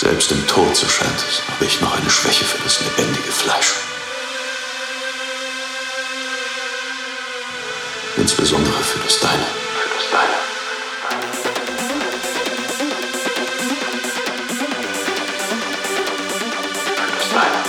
Selbst im Tod, so scheint es, habe ich noch eine Schwäche für das lebendige Fleisch. Insbesondere für das Deine. Für das Deine. Für das Deine.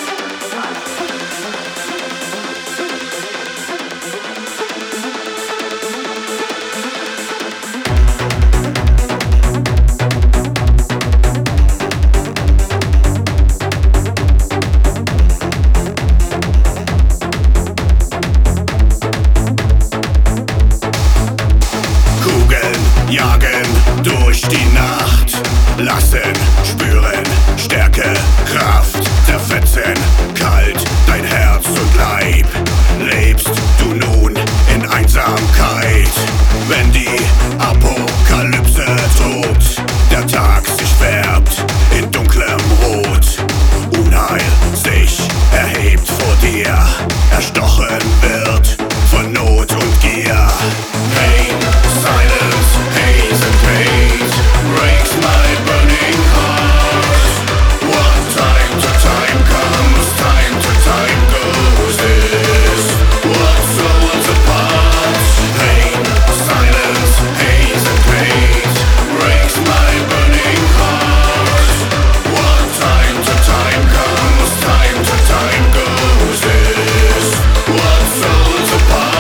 Jagen durch die Nacht, lassen, spüren, Stärke, Kraft, zerfetzen, kalt, dein Herz und Leib. Lebst du nun in Einsamkeit, wenn die Apokalypse droht, der Tag sich färbt in dunklem Rot, Unheil sich erhebt vor dir, erstochen wird von Not und Gier. Pain, silence, haze and hate breaks my burning heart. What time to time comes, time to time goes this. What souls apart? Pain, silence, haze and hate breaks my burning heart. What time to time comes, time to time goes this. What souls apart?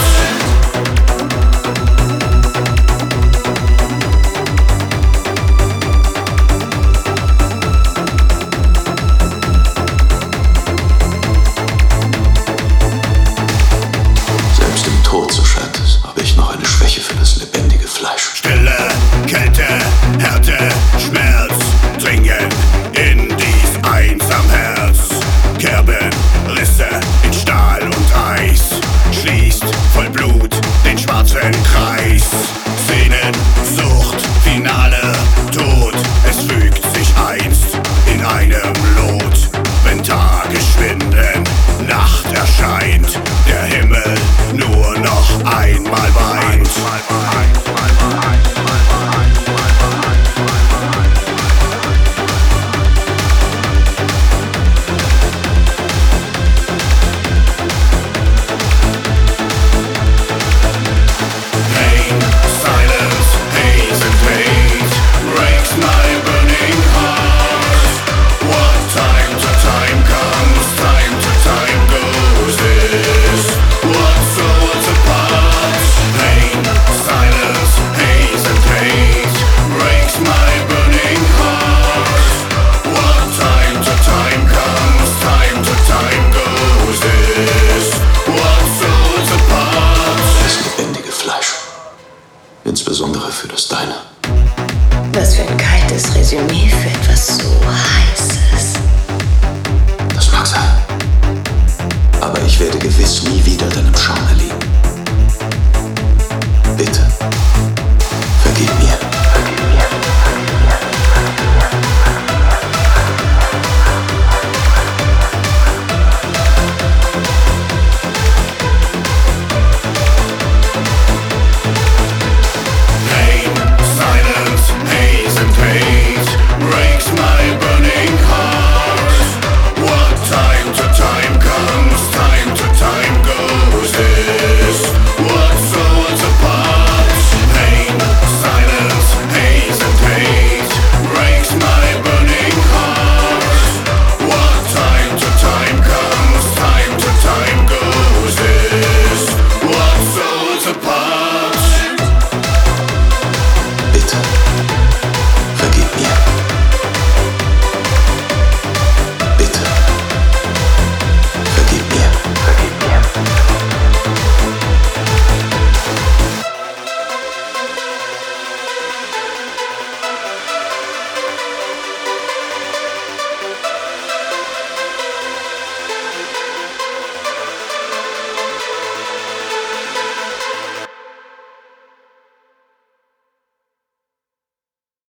Selbst im Tod, so scheint es, habe ich noch eine Schwäche für das lebendige Fleisch. Stille, Kälte, Härte, Schmerz dringen in dies einsam Herz. Kerben, Risse in Stahl und Eis, schließt voll Blut den schwarzen Kreis. Sehnensucht, Finale, Tod, es fügt sich einst in einem Lot. Wenn Tage schwinden, Nacht erscheint, der Himmel nur noch einmal weint. Pain, silence, haze and hate breaks my burning heart. What time to time comes, time to time goes this. What souls apart? Pain, silence, haze and hate breaks my burning heart. What time to time comes, time to time goes this. What souls apart? Das lebendige Fleisch. Insbesondere für das Deine. Was für ein kaltes Resümee für etwas so Heißes. Das mag sein. Aber ich werde gewiss nie wieder deinem Schaum erliegen. Bitte.